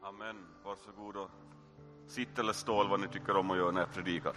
Amen. Varsågod och sitt eller stå vad ni tycker om att göra när jag predikar.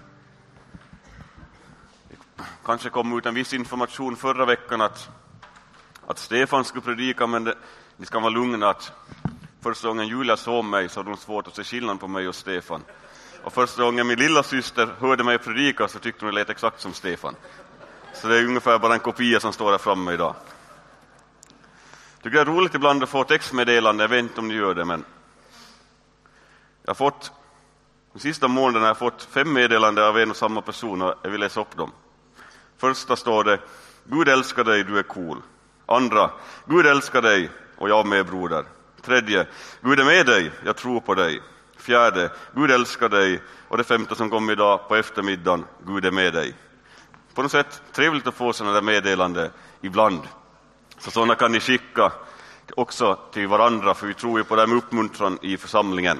Kanske kom ut en viss information förra veckan att Stefan skulle predika, men ni ska vara lugna att första gången Julia såg mig så hade hon svårt att se skillnad på mig och Stefan. Och första gången min lilla syster hörde mig predika så tyckte hon det lät exakt som Stefan. Så det är ungefär bara en kopia som står där framme idag. Tycker det är roligt ibland att få textmeddelande, jag vet inte om ni gör det, men jag har fått, de sista månaderna har jag fått 5 meddelanden av en och samma person och jag vill läsa upp dem. Första står det: Gud älskar dig, du är cool. Andra: Gud älskar dig och jag med, broder. Tredje: Gud är med dig, jag tror på dig. Fjärde: Gud älskar dig. Och det femte som kom idag på eftermiddagen: Gud är med dig. På något sätt trevligt att få sådana där meddelande ibland. Så sådana kan ni skicka också till varandra, för vi tror ju på det här med uppmuntran i församlingen.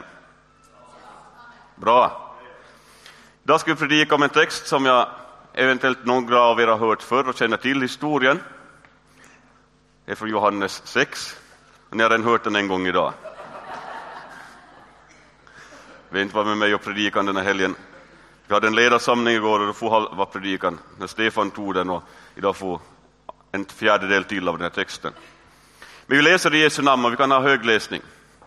Bra. Idag ska vi predika om en text som jag eventuellt några av er har hört förr och känner till historien. Det är från Johannes 6. Ni har redan hört den en gång idag. Vi inte var med mig och predikan den här helgen. Vi hade en ledarsamling igår och då får halva predikan när Stefan tog den, och idag får en fjärdedel till av den här texten. Men vi läser i Jesu namn och vi kan ha högläsning.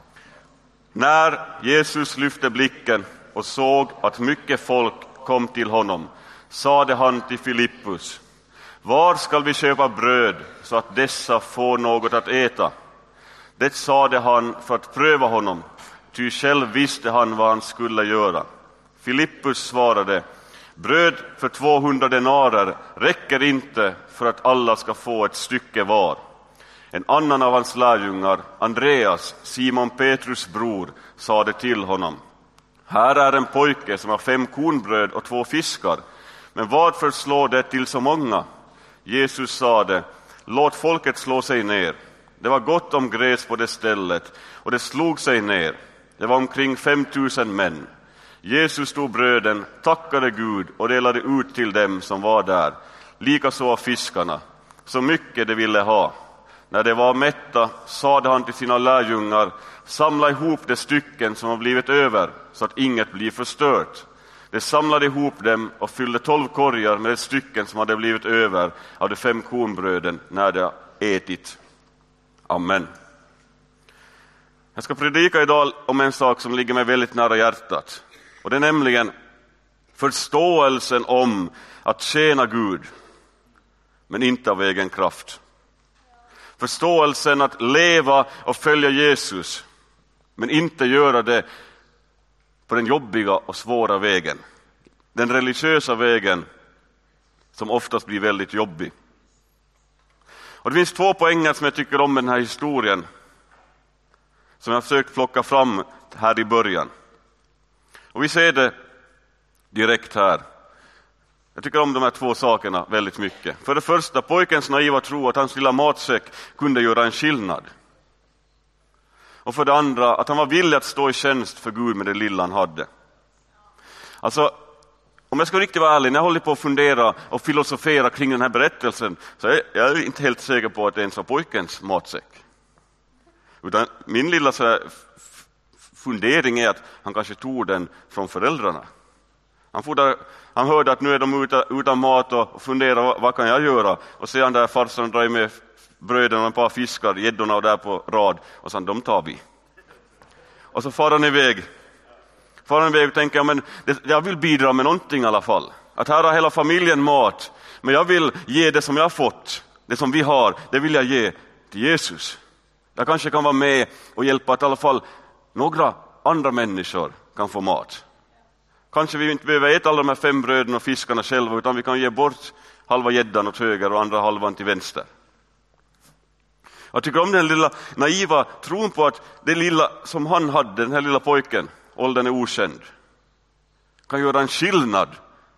När Jesus lyfte blicken och såg att mycket folk kom till honom, sade han till Filippus: Var skall vi köpa bröd så att dessa får något att äta? Det sade han för att pröva honom, ty själv visste han vad han skulle göra. Filippus svarade: Bröd för 200 denarer räcker inte för att alla ska få ett stycke var. En annan av hans lärjungar, Andreas, Simon Petrus bror, sade till honom: Här är en pojke som har 5 kornbröd och 2 fiskar, men varför slår det till så många? Jesus sade: Låt folket slå sig ner. Det var gott om gräs på det stället, och det slog sig ner. Det var omkring 5000 män. Jesus tog bröden, tackade Gud och delade ut till dem som var där, likaså av fiskarna, så mycket de ville ha. När de var mätta sade han till sina lärjungar: Samla ihop de stycken som har blivit över, så att inget blir förstört. De samlade ihop dem och fyllde 12 korgar med de stycken som hade blivit över av de 5 kornbröden när de ätit. Amen. Jag ska predika idag om en sak som ligger mig väldigt nära hjärtat. Och det är nämligen förståelsen om att tjäna Gud, men inte av egen kraft. Förståelsen att leva och följa Jesus, men inte göra det på den jobbiga och svåra vägen. Den religiösa vägen som oftast blir väldigt jobbig. Och det finns 2 poänger som jag tycker om med den här historien, som jag har försökt plocka fram här i början. Och vi ser det direkt här. Jag tycker om de här 2 sakerna väldigt mycket. För det första, pojkens naiva tro att hans lilla matsäck kunde göra en skillnad. Och för det andra, att han var villig att stå i tjänst för Gud med det lilla han hade. Alltså, om jag ska riktigt vara ärlig, när jag håller på att fundera och filosofera kring den här berättelsen, så är jag inte helt säker på att det ens var pojkens matsäck. Utan min lilla så här fundering är att han kanske tog den från föräldrarna. Han hörde att nu är de utan mat och funderar, vad kan jag göra? Och sedan där farsan drar med bröden och ett par fiskar, gäddorna och där på rad, och sen de tar vi. Och så far han iväg och tänker, men jag vill bidra med någonting i alla fall. Att här har hela familjen mat, men jag vill ge det som jag har fått, det som vi har, det vill jag ge till Jesus. Jag kanske kan vara med och hjälpa att i alla fall några andra människor kan få mat. Kanske vi inte behöver äta alla de här 5 bröden och fiskarna själva, utan vi kan ge bort halva gäddan åt höger och andra halvan till vänster. Jag tycker om den lilla naiva tron på att det lilla som han hade, den här lilla pojken, åldern är okänd, kan göra en skillnad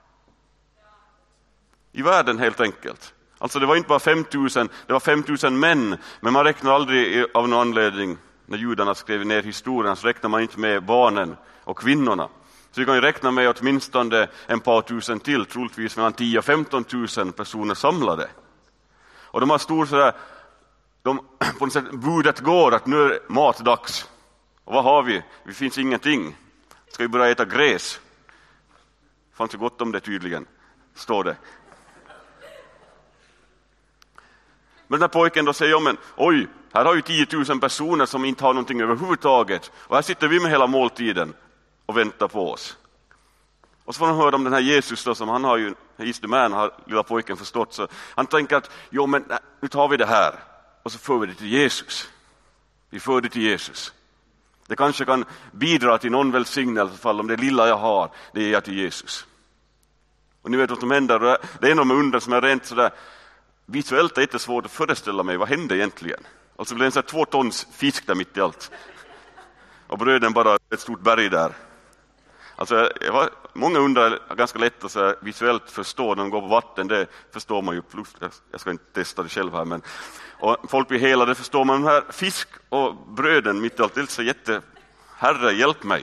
i världen helt enkelt. Alltså det var inte bara 5000, det var 5000 män, men man räknar aldrig av någon anledning, när judarna skrev ner historien, så räknar man inte med barnen och kvinnorna. Så vi kan ju räkna med åtminstone ett par tusen till, troligtvis mellan 10 och 15 000 personer samlade. Och de har stor sådär, på något sätt budet går att nu är matdags. Och vad har vi? Det finns ingenting. Ska vi börja äta gräs? Det fanns ju gott om det tydligen, står det. Men den här pojken då säger, men oj, här har ju 10 000 personer som inte har någonting överhuvudtaget. Och här sitter vi med hela måltiden och väntar på oss. Och så får han höra om den här Jesus då, som han har ju, is the man, har lilla pojken förstått. Så han tänker att, jo men nu tar vi det här och så för vi det till Jesus. Vi för det till Jesus. Det kanske kan bidra till någon välsignelse, fall om det lilla jag har, det ger jag till Jesus. Och ni vet vad som händer, det är en av de undren som är rent sådär, visuellt är det svårt att föreställa mig, vad hände egentligen? Alltså blev det en 2 tons fisk där mitt i allt. Och bröden bara ett stort berg där. Alltså, många undrar ganska lätt att så visuellt förstå när de går på vatten, det förstår man ju. Plus, jag ska inte testa det själv här, men och folk blir hela, det förstår man. Den här fisk och bröden mitt i allt, det är så jätte, Herre hjälp mig.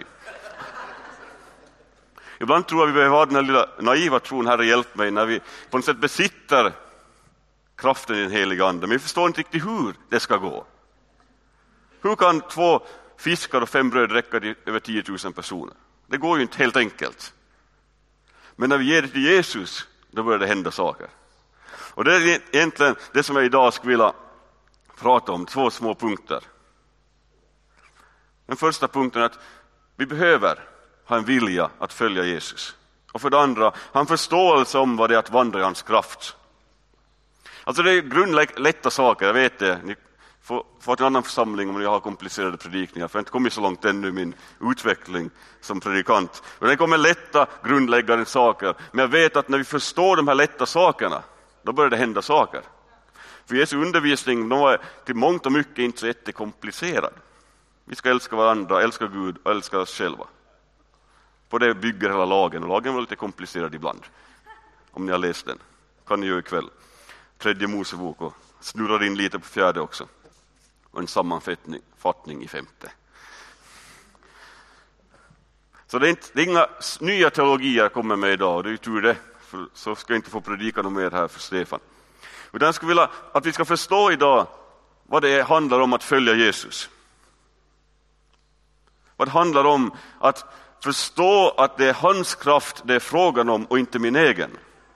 Ibland tror jag vi behöver ha den här lilla naiva tron, Herre hjälp mig, när vi på något sätt besitter kraften i den heliga ande. Men vi förstår inte riktigt hur det ska gå. Hur kan 2 fiskar och 5 bröd räcka till över 10 000 personer? Det går ju inte helt enkelt. Men när vi ger det till Jesus, då börjar det hända saker. Och det är egentligen det som jag idag skulle vilja prata om, 2 små punkter. Den första punkten är att vi behöver ha en vilja att följa Jesus. Och för det andra, ha en förståelse om vad det är att vandra i hans kraft. Alltså det är grundlätta saker, jag vet det. Ni får till en annan församling om ni har komplicerade predikningar. För jag har inte kommit så långt ännu i min utveckling som predikant. Men det kommer lätta, grundläggande saker. Men jag vet att när vi förstår de här lätta sakerna, då börjar det hända saker. För Jesu undervisning, de var till mångt och mycket inte så jättekomplicerad. Vi ska älska varandra, älska Gud och älska oss själva. På det bygger hela lagen. Och lagen var lite komplicerad ibland. Om ni har läst den. Kan ni göra ikväll. 3:e Mosebok och snurrar in lite på 4:e också. Och en sammanfattning i 5:e. Så det är inga nya teologier jag kommer med idag. Och det är ju tur det. För så ska jag inte få predika något mer här för Stefan. Utan jag skulle vilja att vi ska förstå idag vad det handlar om att följa Jesus. Vad det handlar om att förstå att det är hans kraft det är frågan om och inte min egen.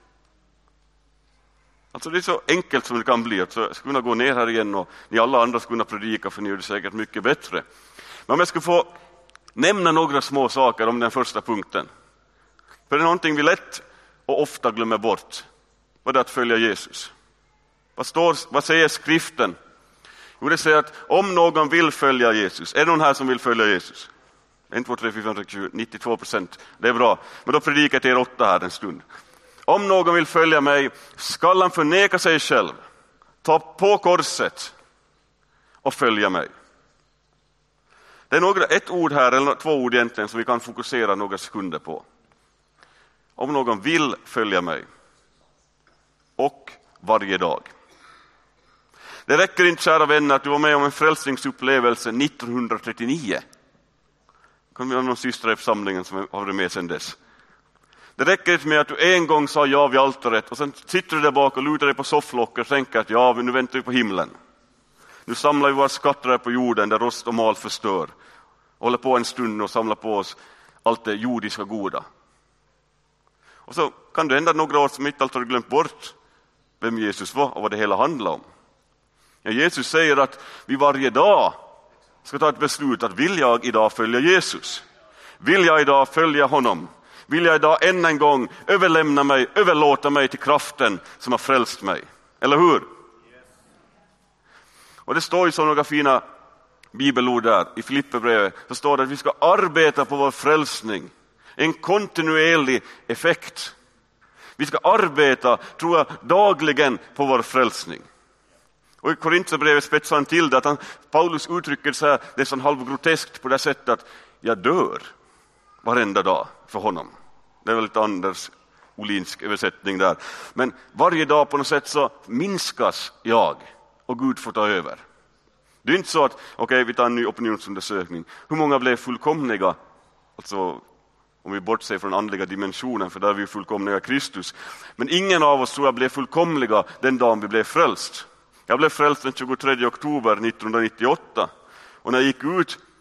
Alltså det är så enkelt som det kan bli. Så jag skulle kunna gå ner här igen och ni alla andra skulle kunna predika, för ni gör det säkert mycket bättre. Men om jag skulle få nämna några små saker om den första punkten. För det är någonting vi lätt och ofta glömmer bort. Vad det är att följa Jesus. Vad säger skriften? Jo, det säger att om någon vill följa Jesus. Är det någon här som vill följa Jesus? 1, 2, 3, 4, 5, 6, 7, 92%. Det är bra. Men då predikar jag till er 8 här en stund. Om någon vill följa mig skall han förneka sig själv. Ta på korset och följa mig. Det är ett ord här, eller 2 ord egentligen, som vi kan fokusera några sekunder på. Om någon vill följa mig. Och varje dag. Det räcker inte, kära vänner, att du var med om en frälsningsupplevelse 1939. Kan vi ha någon systrar i församlingen som har varit med sedan dess. Det räcker inte med att du en gång sa ja vid altaret och sen sitter du där bak och lutar dig på sofflocket och tänker att ja, nu väntar vi på himlen. Nu samlar vi våra skatter på jorden där rost och mal förstör. Och håller på en stund och samlar på oss allt det jordiska goda. Och så kan det hända några år som inte alltid har glömt bort vem Jesus var och vad det hela handlar om. Ja, Jesus säger att vi varje dag ska ta ett beslut att vill jag idag följa Jesus? Vill jag idag följa honom? Vill jag idag än en gång överlåta mig till kraften som har frälst mig? Eller hur? Och det står ju så några fina bibelord där i Filipperbrevet. Så står det att vi ska arbeta på vår frälsning. En kontinuerlig effekt. Vi ska arbeta, tror jag, dagligen på vår frälsning. Och i Korinthierbrevet spetsar han till det att Paulus uttrycker så här, det är så halvgroteskt på det sättet att jag dör varenda dag för honom. Det är väl lite Anders Olinsk översättning där. Men varje dag på något sätt så minskas jag och Gud får ta över. Det är inte så att, okej, vi tar en ny opinionsundersökning. Hur många blev fullkomliga? Alltså, om vi bortser från den andliga dimensionen, för där är vi fullkomliga Kristus. Men ingen av oss tror jag blev fullkomliga den dagen vi blev frälst. Jag blev frälst den 23 oktober 1998. Och när jag gick ut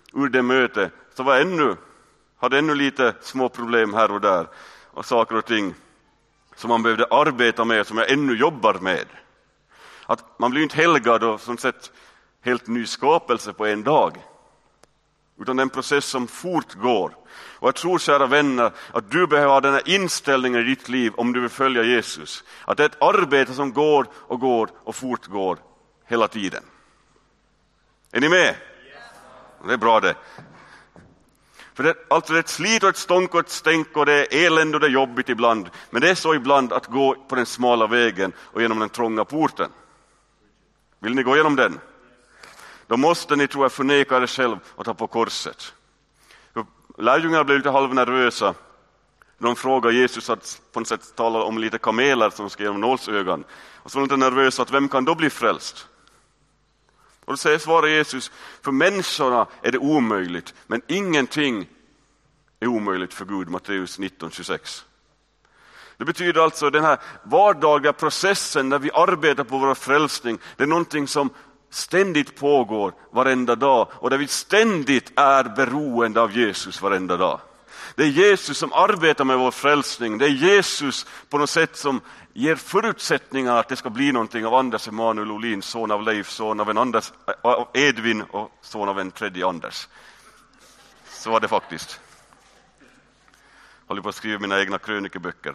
ur det mötet så hade ännu lite små problem här och där och saker och ting som man behövde arbeta med, som jag ännu jobbar med. Att man blir inte helgad och som sett helt ny skapelse på en dag, utan det är en process som fortgår. Och jag tror, kära vänner, att du behöver ha den här inställningen i ditt liv om du vill följa Jesus. Att det är ett arbete som går och fortgår hela tiden. Är ni med? Yes. Det är bra det. För det är ett slit och ett stånk och ett stänk och det är elände och det är jobbigt ibland. Men det är så ibland att gå på den smala vägen och genom den trånga porten. Vill ni gå igenom den? Då måste ni, tror jag, förneka er själv och ta på korset. Lärjungarna blev lite halvnervösa. De frågade Jesus att på något sätt tala om lite kameler som ska genom nålsögan. Och så var de lite nervösa att vem kan då bli frälst? Och då svarar Jesus, för människorna är det omöjligt, men ingenting är omöjligt för Gud. Matteus 19:26. Det betyder alltså den här vardagliga processen när vi arbetar på vår frälsning, det är någonting som ständigt pågår varenda dag och där vi ständigt är beroende av Jesus varenda dag. Det är Jesus som arbetar med vår frälsning. Det är Jesus på något sätt som ger förutsättningar att det ska bli någonting av Anders Emanuel Olin, son av Leif, son av en Anders, av Edvin och son av en tredje Anders. Så var det faktiskt. Jag håller på att skriva mina egna krönikeböcker.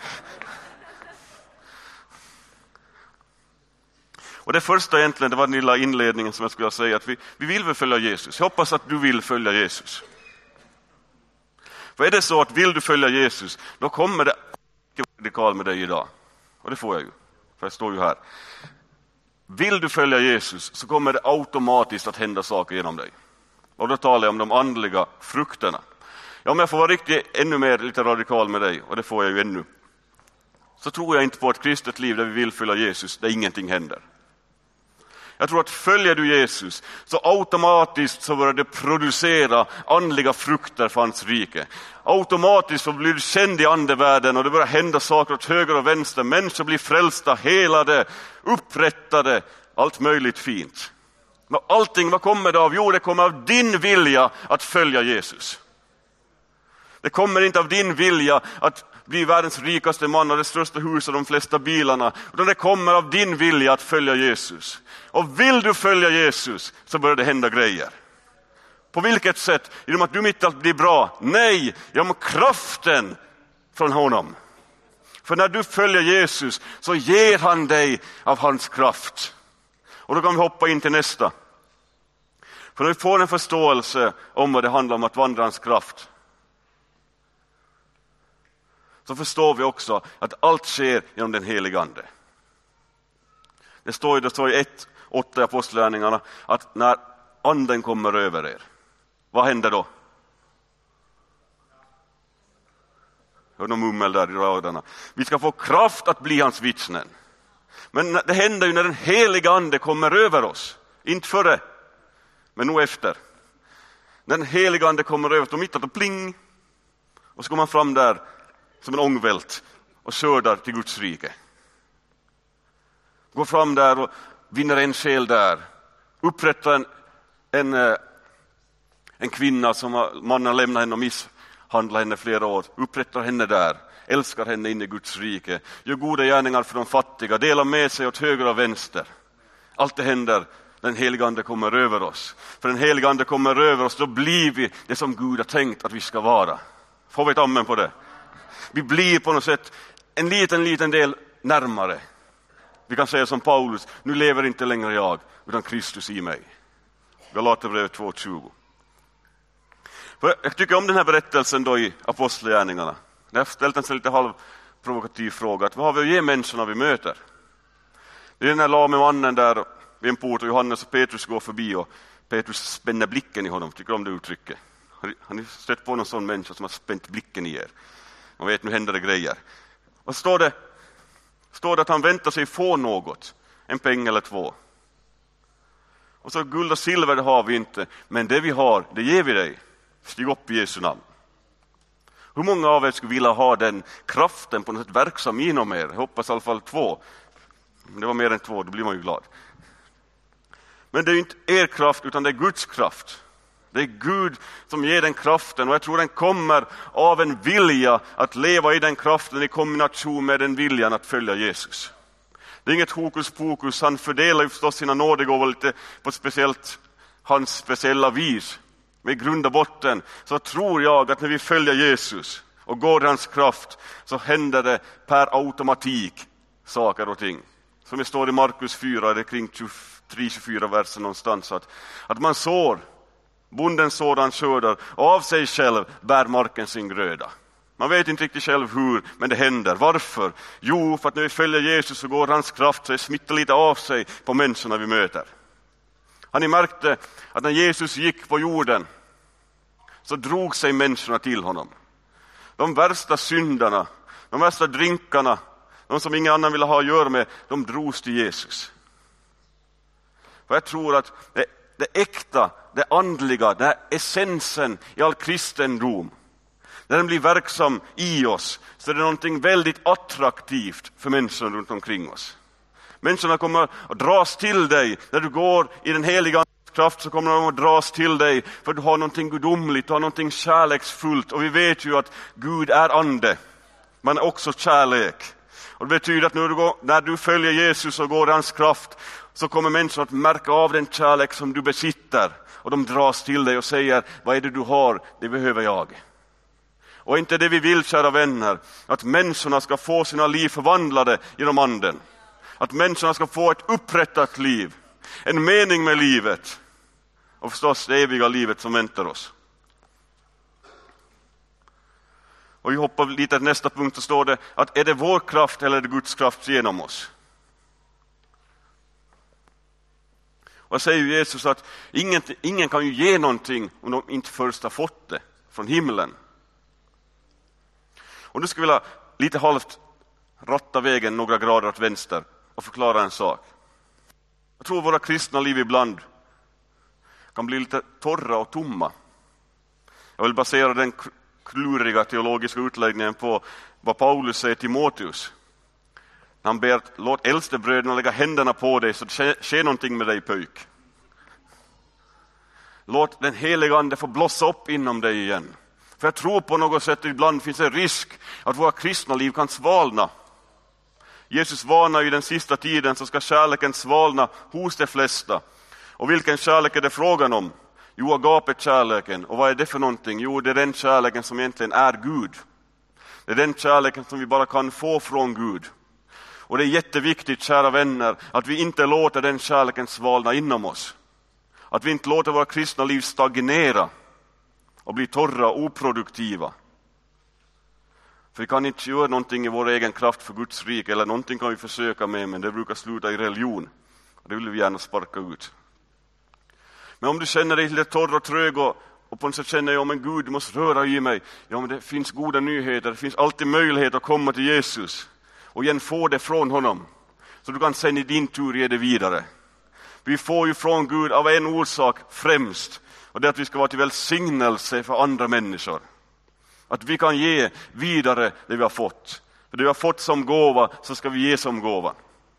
Och det första egentligen, det var den lilla inledningen som jag skulle säga, att vi vill väl följa Jesus. Jag hoppas att du vill följa Jesus. För är det så att vill du följa Jesus, då kommer det radikalt med dig idag. Och det får jag ju, för jag står ju här. Vill du följa Jesus så kommer det automatiskt att hända saker genom dig. Och då talar jag om de andliga frukterna. Ja, om jag får vara riktigt ännu mer lite radikal med dig, och det får jag ju ännu, så tror jag inte på ett kristet liv där vi vill följa Jesus, där ingenting händer. Jag tror att följer du Jesus så automatiskt så börjar det producera andliga frukter för hans rike. Automatiskt så blir du känd i andevärlden och det börjar hända saker åt höger och vänster. Människor blir frälsta, helade, upprättade, allt möjligt fint. Men allting, vad kommer det av? Jo, det kommer av din vilja att följa Jesus. Det kommer inte av din vilja att bli världens rikaste man och det största huset och de flesta bilarna. Utan det kommer av din vilja att följa Jesus. Och vill du följa Jesus så börjar det hända grejer. På vilket sätt? Genom att du mitt allt blir bra? Nej, genom kraften från honom. För när du följer Jesus så ger han dig av hans kraft. Och då kan vi hoppa in till nästa. För när vi får en förståelse om vad det handlar om att vandra hans kraft, så förstår vi också att allt sker genom den helige ande. Det står i 1:8 i Apostlagärningarna att när anden kommer över er, vad händer då? Hör någon mummel där i raderna. Vi ska få kraft att bli hans vittnen. Men det händer ju när den heliga ande kommer över oss. Inte före, men nog efter. När den heliga ande kommer över oss, då mittar det pling. Och så går man fram där som en ångvält och skördar till Guds rike. Går fram där och vinner en själ där. Upprättar en kvinna som mannen lämnar henne och misshandlar henne flera år. Upprättar henne där. Älskar henne in i Guds rike. Gör goda gärningar för de fattiga. Delar med sig åt höger och vänster. Allt det händer. Den heliga ande kommer över oss. För den heliga ande kommer över oss, då blir vi det som Gud har tänkt att vi ska vara. Får vi ett amen på det? Vi blir på något sätt en liten del närmare. Vi kan säga som Paulus, nu lever inte längre jag, utan Kristus i mig. Galaterbrevet 2:20. För jag tycker om den här berättelsen då i Apostlagärningarna. Jag har ställt en lite halvprovokativ fråga. Att vad har vi att ge människorna vi möter? Det är den här lame mannen där vid en port och Johannes och Petrus går förbi och Petrus spänner blicken i honom. Tycker om det uttrycket? Har ni stött på någon sån människa som har spänt blicken i er? Man vet, nu händer det grejer. Och står det att han väntar sig få något. En peng eller två. Och så guld och silver det har vi inte. Men det vi har, det ger vi dig. Stig upp i Jesu namn. Hur många av er skulle vilja ha den kraften på något sätt verksam inom er? Jag hoppas i alla fall 2. Om det var mer än 2, då blir man ju glad. Men det är ju inte er kraft utan det är Guds kraft. Det är Gud som ger den kraften, och jag tror den kommer av en vilja att leva i den kraften i kombination med den viljan att följa Jesus. Det är inget hokus pokus, han fördelar ju förstås sina nådegåvor lite på speciellt hans speciella vis. Men i grund och botten så tror jag att när vi följer Jesus och går i hans kraft så händer det per automatik saker och ting. Som det står i Markus 4, det är kring 23-24 versen någonstans, att man sår, bonden sår, han skördar, och av sig själv bär marken sin gröda. Man vet inte riktigt själv hur, men det händer. Varför? Jo, för att när vi följer Jesus så går hans kraft så det smittar lite av sig på människorna vi möter. Har ni märkt det, att när Jesus gick på jorden så drog sig människorna till honom. De värsta syndarna, de värsta drinkarna, de som ingen annan ville ha att göra med, de drogs till Jesus. För jag tror att det äkta, det andliga, det är essensen i all kristendom. När den blir verksam i oss så är det någonting väldigt attraktivt för människorna runt omkring oss. Människorna kommer att dras till dig. När du går i den heliga kraft så kommer de att dras till dig, för du har någonting gudomligt, du har någonting kärleksfullt. Och vi vet ju att Gud är ande, men också kärlek. Och det betyder att när du följer Jesus och går i hans kraft så kommer människor att märka av den kärlek som du besitter. Och de dras till dig och säger, vad är det du har? Det behöver jag. Och inte det vi vill, kära vänner, att människorna ska få sina liv förvandlade genom anden. Att människorna ska få ett upprättat liv, en mening med livet, och förstås det eviga livet som väntar oss. Och vi hoppar lite till nästa punkt, så står det att är det vår kraft eller är det Guds kraft genom oss? Och jag säger ju Jesus att ingen kan ju ge någonting om de inte först har fått det från himlen. Och nu ska vi vilja lite halvt ratta vägen några grader åt vänster och förklara en sak. Jag tror våra kristna liv ibland kan bli lite torra och tomma. Jag vill basera den kluriga teologiska utläggningen på vad Paulus säger till Timoteus. Han ber att låt äldstebröderna lägga händerna på dig så det sker någonting med dig, pojk. Låt den heliga ande få blossa upp inom dig igen. För jag tror på något sätt ibland finns en risk att våra kristna liv kan svalna. Jesus varnar i den sista tiden så ska kärleken svalna hos de flesta. Och vilken kärlek är det frågan om? Jo, agape-kärleken. Och vad är det för någonting? Jo, det är den kärleken som egentligen är Gud. Det är den kärleken som vi bara kan få från Gud. Och det är jätteviktigt, kära vänner, att vi inte låter den kärleken svalna inom oss. Att vi inte låter våra kristna liv stagnera och bli torra och oproduktiva. För vi kan inte göra någonting i vår egen kraft för Guds rike, eller någonting kan vi försöka med, men det brukar sluta i religion. Och det vill vi gärna sparka ut. Men om du känner dig lite torr och trög och på något sätt känner jag, men Gud, du måste röra i mig. Ja, men det finns goda nyheter, det finns alltid möjlighet att komma till Jesus och igen få det från honom. Så du kan sen i din tur ge det vidare. Vi får ju från Gud av en orsak främst, och det är att vi ska vara till välsignelse för andra människor. Att vi kan ge vidare det vi har fått. För det vi har fått som gåva så ska vi ge som gåva.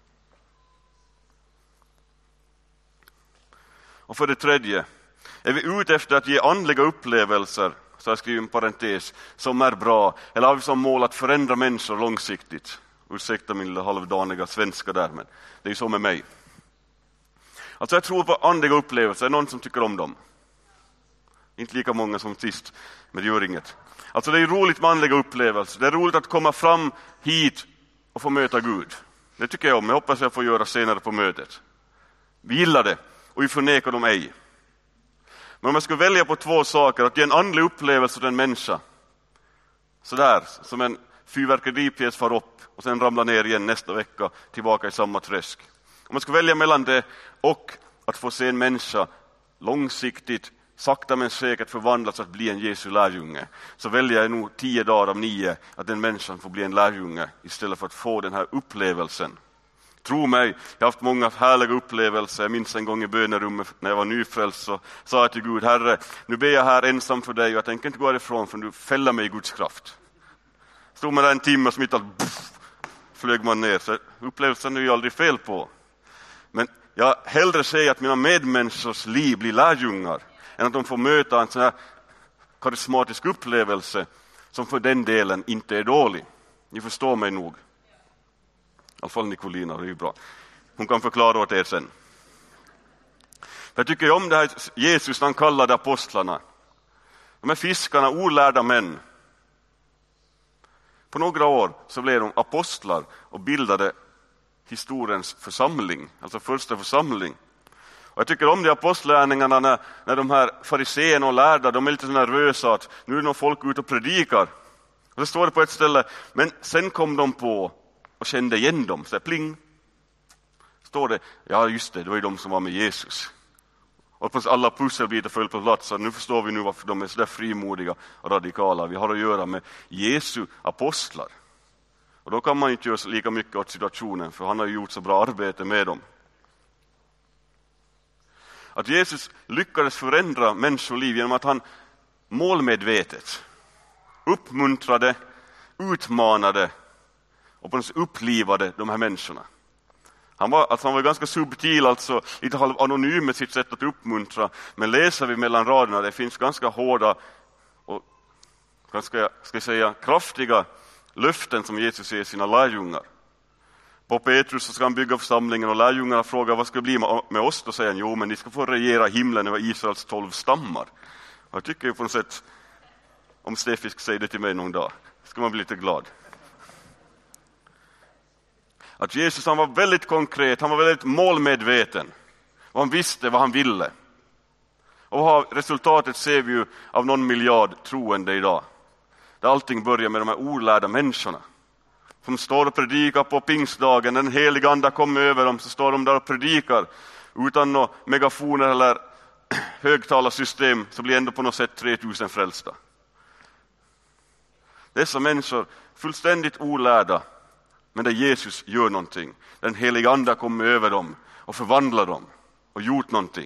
Och för det tredje, är vi ute efter att ge andliga upplevelser, så jag skriver en parentes, som är bra, eller har vi som mål att förändra människor långsiktigt? Ursäkta min lilla halvdaniga svenska där, men det är ju så med mig. Alltså jag tror på andliga upplevelser, är någon som tycker om dem? Inte lika många som sist, men det gör inget. Alltså det är roligt med andliga upplevelser, det är roligt att komma fram hit och få möta Gud. Det tycker jag om, jag hoppas jag får göra senare på mötet. Vi gillar det, och vi förnekar dem ej. Men om jag skulle välja på två saker, att ge en andlig upplevelse till en människa, sådär, som en fyrverkeripjäs far upp och sen ramlar ner igen nästa vecka tillbaka i samma träsk. Om jag skulle välja mellan det och att få se en människa långsiktigt, sakta men säkert förvandlas att bli en Jesu lärjunge, så väljer jag nog 10 dagar av 9 att den människan får bli en lärjunge istället för att få den här upplevelsen. Tro mig, jag har haft många härliga upplevelser. Jag minns en gång i bönerummet när jag var nyfrälst, så sa jag till Gud, Herre, nu ber jag här ensam för dig och jag tänker inte gå härifrån för du fäller mig i Guds kraft. Stod man där en timme och smittade, flög man ner. Så upplevelsen är ju aldrig fel på. Men jag hellre säger att mina medmänniskors liv blir lärjungar än att de får möta en sån här karismatisk upplevelse som för den delen inte är dålig. Ni förstår mig nog. I alla fall Nicolina, det är ju bra. Hon kan förklara åt er sen. Jag tycker om det här Jesus han kallade apostlarna. De här fiskarna, olärda män. På några år så blev de apostlar och bildade historiens församling, alltså första församling. Och jag tycker om de apostlärningarna när de här fariséerna och lärda, de är lite så nervösa att nu är nog folk ute och predikar. Och så står det på ett ställe, men sen kom de på och kände igen dem, så här, pling. Står det, ja just det var ju de som var med Jesus. Och på alla pusselbitar föll på plats, så nu förstår vi nu varför de är så där frimodiga och radikala. Vi har att göra med Jesu apostlar. Och då kan man inte göra lika mycket åt situationen, för han har gjort så bra arbete med dem. Att Jesus lyckades förändra människoliv genom att han målmedvetet uppmuntrade, utmanade och på något sätt upplivade de här människorna. Han var ganska subtil, alltså lite halv anonym med sitt sätt att uppmuntra. Men läser vi mellan raderna, det finns ganska hårda och ganska, ska jag säga, kraftiga löften som Jesus ger sina lärjungar. På Petrus så ska han bygga församlingen och lärjungarna frågar vad ska det bli med oss? Då säger han, jo men ni ska få regera himlen över Israels 12 stammar. Och jag tycker ju på något sätt, om Steffi ska säga det till mig någon dag, ska man bli lite glad. Att Jesus han var väldigt konkret, han var väldigt målmedveten. Och han visste vad han ville. Och resultatet ser vi ju av någon miljard troende idag. Där allting börjar med de här olärda människorna. Som står och predikar på pingstdagen. Den heliga anda kommer över dem, så står de där och predikar. Utan några megafoner eller högtalarsystem så blir ändå på något sätt 3000 frälsta. Dessa människor fullständigt olärda. Men där Jesus gör någonting. Den heliga anda kommer över dem och förvandlar dem och gjort någonting.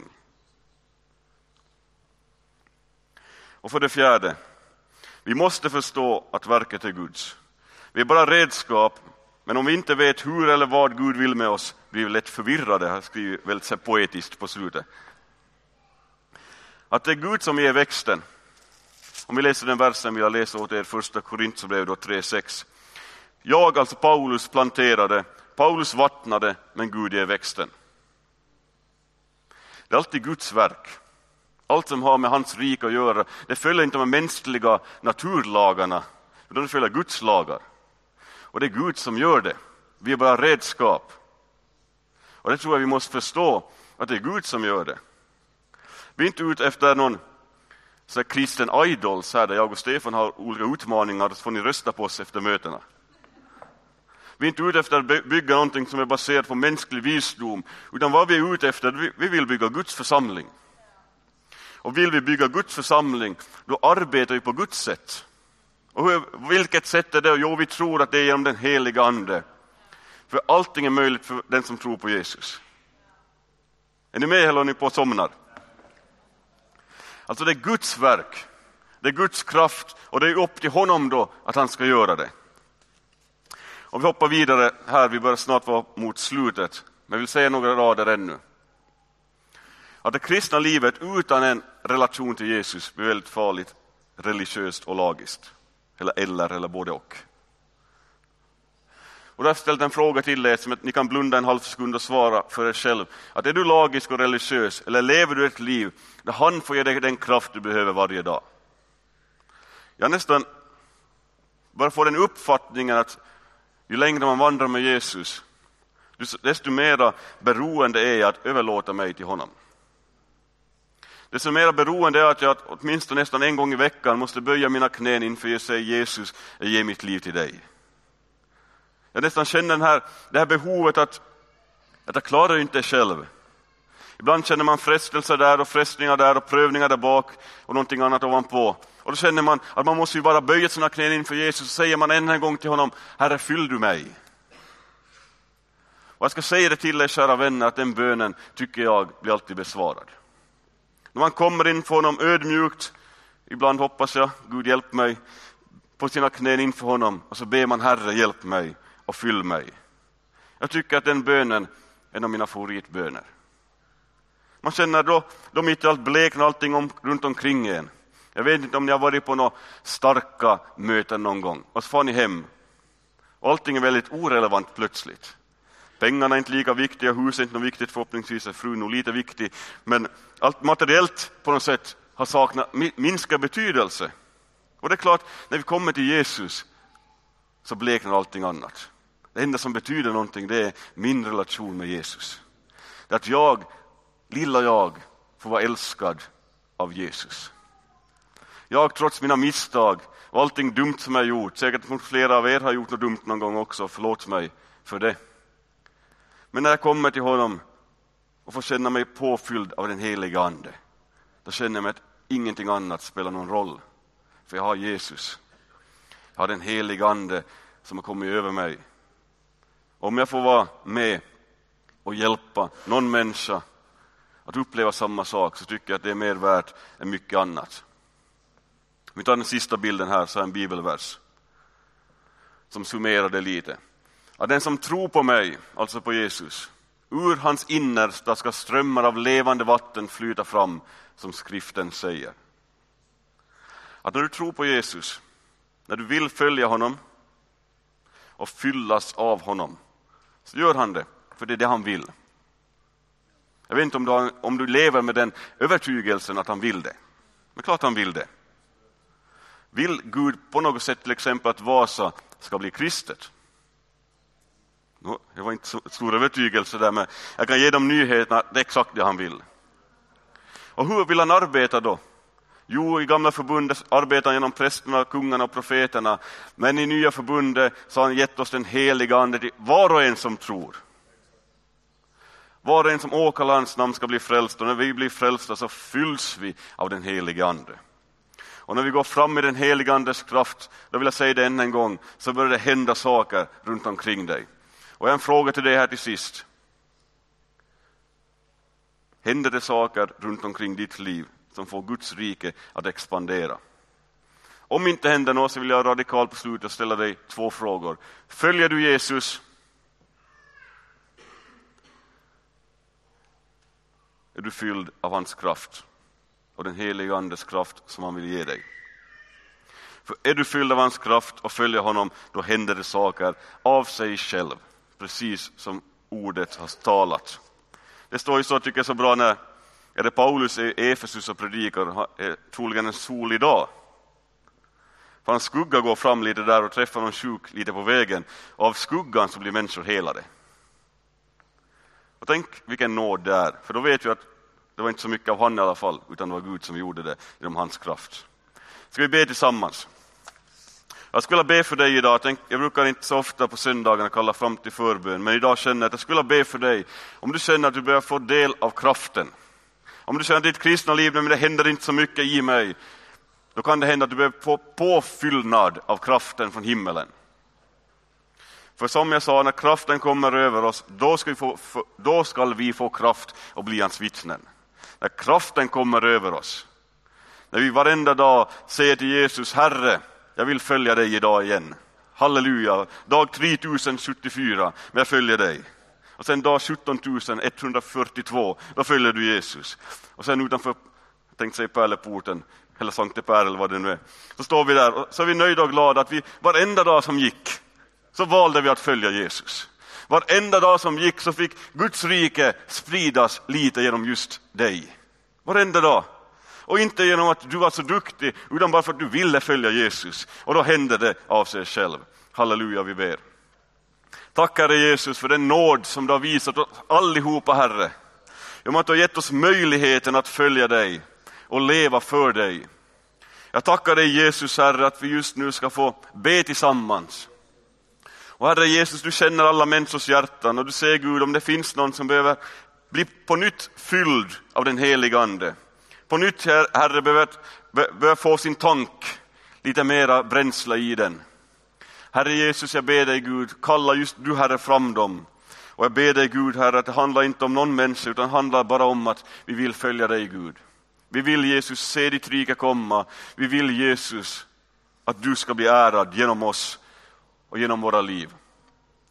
Och för det fjärde, vi måste förstå att verket är Guds. Vi är bara redskap, men om vi inte vet hur eller vad Gud vill med oss blir vi lätt förvirrade. Jag skriver väldigt poetiskt på slutet. Att det är Gud som ger växten. Om vi läser den versen vi har läst åt er första Korinthierbrevet 3:6. Jag, alltså Paulus, planterade, Paulus vattnade, men Gud ger växten. Det är alltid Guds verk. Allt som har med hans rike att göra, det följer inte de mänskliga naturlagarna, utan det följer Guds lagar. Och det är Gud som gör det. Vi är bara redskap. Och det tror jag vi måste förstå, att det är Gud som gör det. Vi är inte ute efter någon så kristen idols här, där jag och Stefan har olika utmaningar, så får ni rösta på oss efter mötena. Vi är inte ute efter att bygga någonting som är baserat på mänsklig visdom, utan vad vi är ute efter, vi vill bygga Guds församling. Och vill vi bygga Guds församling, då arbetar vi på Guds sätt. Och vilket sätt är det? Jo, vi tror att det är genom den heliga ande. För allting är möjligt för den som tror på Jesus. Är ni med eller är ni på somnar? Alltså det är Guds verk. Det är Guds kraft. Och det är upp till honom då att han ska göra det. Och vi hoppar vidare här, vi börjar snart vara mot slutet. Men jag vill säga några rader ännu. Att det kristna livet utan en relation till Jesus blir väldigt farligt, religiöst och lagiskt. Eller både och. Och där har jag ställt en fråga till er som att ni kan blunda en halv sekund och svara för er själv. Att är du lagisk och religiös, eller lever du ett liv där han får ge dig den kraft du behöver varje dag? Jag nästan bara får den uppfattningen att ju längre man vandrar med Jesus, desto mera beroende är jag att överlåta mig till honom. Desto mera beroende är att jag åtminstone nästan en gång i veckan måste böja mina knän inför och säga Jesus, jag ger mitt liv till dig. Jag nästan känner det här behovet att jag klarar inte själv. Ibland känner man frestelser där och frestningar där och prövningar där bak och någonting annat ovanpå. Och då känner man att man måste ju bara böja sina knän inför Jesus och säger man en gång till honom, Herre, fyll du mig. Och jag ska säga det till er, kära vänner, att den bönen tycker jag blir alltid besvarad. När man kommer in för honom ödmjukt, ibland hoppas jag, Gud hjälp mig, på sina knän inför honom och så ber man, Herre, hjälp mig och fyll mig. Jag tycker att den bönen är en av mina favoritböner. Man känner då mitt i allt bleknar allting runt omkring en. Jag vet inte om ni har varit på några starka möten någon gång. Och så får ni hem. Och allting är väldigt orelevant plötsligt. Pengarna är inte lika viktiga, huset är inte något viktigt, förhoppningsvis är frun nog lite viktig. Men allt materiellt på något sätt har saknat minskad betydelse. Och det är klart, när vi kommer till Jesus så bleknar allting annat. Det enda som betyder någonting, det är min relation med Jesus. Det är att lilla jag, får vara älskad av Jesus. Jag, trots mina misstag och allting dumt som jag gjort, säkert flera av er har gjort något dumt någon gång också, förlåt mig för det. Men när jag kommer till honom och får känna mig påfylld av den heliga ande, då känner jag mig att ingenting annat spelar någon roll. För jag har Jesus. Jag har den heliga ande som har kommit över mig. Om jag får vara med och hjälpa någon människa att uppleva samma sak, så tycker jag att det är mer värt än mycket annat. Vi tar den sista bilden här, så är en bibelvers som summerar det lite. Att den som tror på mig, alltså på Jesus, ur hans innersta ska strömmar av levande vatten flyta fram, som skriften säger. Att när du tror på Jesus, när du vill följa honom och fyllas av honom, så gör han det, för det är det han vill. Jag vet inte om du lever med den övertygelsen att han vill det. Men klart han vill det. Vill Gud på något sätt till exempel att Vasa ska bli kristet? Det var inte så stor övertygelse där, men jag kan ge dem nyheterna, det är exakt det han vill. Och hur vill han arbeta då? Jo, i gamla förbundet arbetar han genom prästerna, kungarna och profeterna. Men i nya förbundet så har han gett oss den heliga ande till var och en som tror. Var och en som åkallar hans namn ska bli frälst, och när vi blir frälsta så fylls vi av den heliga ande. Och när vi går fram i den heliga andes kraft, då vill jag säga det än en gång, så börjar det hända saker runt omkring dig. Och jag har en fråga till dig här till sist. Händer det saker runt omkring ditt liv som får Guds rike att expandera? Om inte händer något, så vill jag radikalt på slutet ställa dig 2 frågor. Följer du Jesus? Är du fylld av hans kraft och den heliga andes kraft som han vill ge dig? För är du fylld av hans kraft och följer honom, då händer det saker av sig själv, precis som ordet har talat. Det står ju så, tycker jag, så bra när är det Paulus i Efesus och predikar, troligen en solig dag. För hans skugga går fram lite där och träffar någon sjuk lite på vägen. Och av skuggan så blir människor helade. Och tänk vilken nåd det är. För då vet vi att det var inte så mycket av han i alla fall, utan det var Gud som gjorde det genom hans kraft. Ska vi be tillsammans? Jag skulle be för dig idag. Jag brukar inte så ofta på söndagarna kalla fram till förbön, men idag känner jag att jag skulle be för dig. Om du känner att du börjar få del av kraften, om du känner att ditt kristna liv, men det händer inte så mycket i mig, då kan det hända att du behöver få påfyllnad av kraften från himmelen. För som jag sa, när kraften kommer över oss, då ska vi få kraft och bli hans vittnen. När kraften kommer över oss, när vi varenda dag säger till Jesus: Herre, jag vill följa dig idag igen. Halleluja, dag 3074, men jag följer dig. Och sen dag 17.142, då följer du Jesus. Och sen utanför, tänkte säga Pärleporten, eller Sankte Per eller vad det nu är, så står vi där och så är vi nöjda och glada att vi varenda dag som gick så valde vi att följa Jesus. Varenda dag som gick så fick Guds rike spridas lite genom just dig. Varenda dag. Och inte genom att du var så duktig, utan bara för att du ville följa Jesus. Och då hände det av sig själv. Halleluja, vi ber. Tack Herre Jesus för den nåd som du har visat oss allihopa, Herre. Om att du har gett oss möjligheten att följa dig och leva för dig. Jag tackar dig Jesus, Herre, att vi just nu ska få be tillsammans. Och Herre Jesus, du känner alla människors hjärtan, och du ser, Gud, om det finns någon som behöver bli på nytt fylld av den heliga ande. På nytt, Herre, behöver få sin tank lite mera bränsle i den. Herre Jesus, jag ber dig, Gud, kalla just du, Herre, fram dem. Och jag ber dig, Gud, Herre, att det handlar inte om någon människa, utan handlar bara om att vi vill följa dig, Gud. Vi vill, Jesus, se ditt rike komma. Vi vill, Jesus, att du ska bli ärad genom oss och genom våra liv.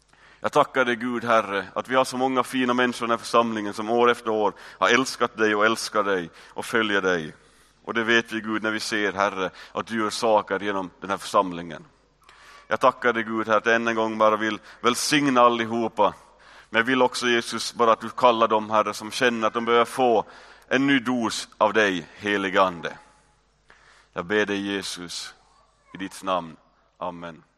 Jag tackar dig Gud, Herre, att vi har så många fina människor i den här församlingen som år efter år har älskat dig och älskar dig och följer dig. Och det vet vi Gud när vi ser, Herre, att du gör saker genom den här församlingen. Jag tackar dig Gud, Herre, att än en gång bara vill välsigna allihopa. Men jag vill också, Jesus, bara att du kallar dem, Herre, som känner att de behöver få en ny dos av dig, helige Ande. Jag ber dig Jesus, i ditt namn. Amen.